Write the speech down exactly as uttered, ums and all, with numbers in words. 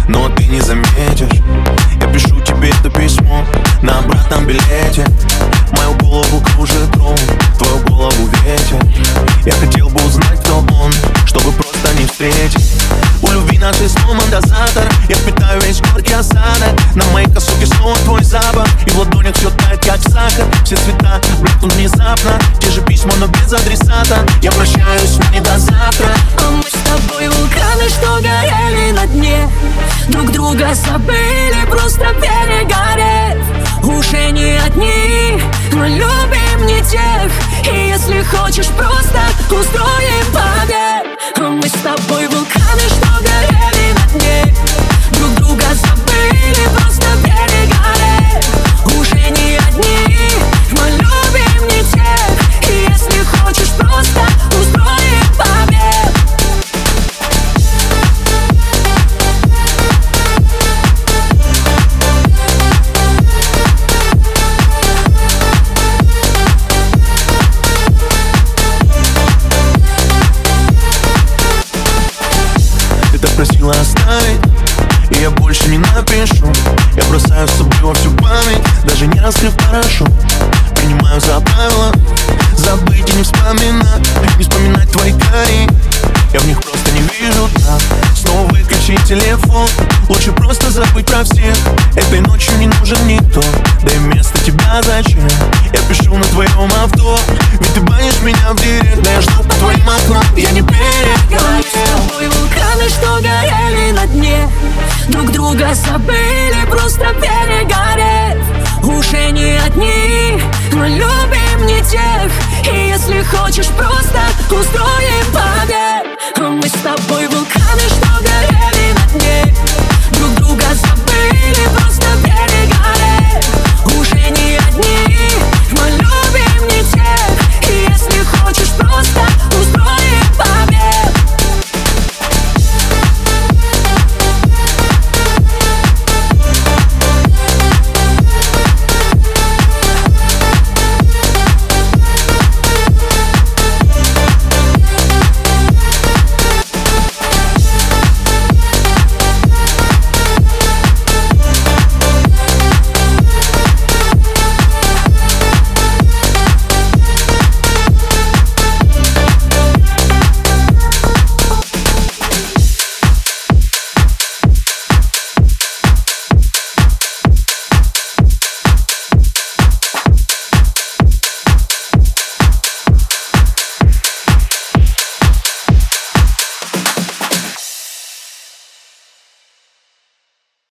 но ты не заметишь. Я пишу тебе это письмо на обратном билете. Мою голову кружит гром, твою голову ветер. Я хотел бы узнать, кто он, чтобы просто не встретить. У любви нашей сломан дозатор. Я впитаю весь горький осадок. На моей косухе снова твой запах, и в ладонях все тает, как сахар. Все цвета блекнут внезапно. Те же письма, но без адресата. Я прощаюсь, но не до завтра. А мы с тобой вулканы, что горели на дне. Друг друга забыли, просто перегорев. Уже не одни, но любим не тех. И если хочешь, просто устроим побег. А мы с тобой вулканы, что горели на дне. Друг друга забыли, просто перегорев. Уже не одни, мы любим не тех. И если хочешь, просто устроим побег. Просила оставить, и я больше не напишу. Я бросаю с собой во всю память, даже не раскрыв парашют. Принимаю за правило забыть и не вспоминать. Не вспоминать твои кори, я в них просто не вижу дна. Снова выключи телефон, лучше просто забыть про всех. Этой ночью не нужен никто, да и вместо тебя зачем? Я пишу на твоем авто, ведь ты банишь меня в директ. Да я жду по твоим окнам, я не перегорю.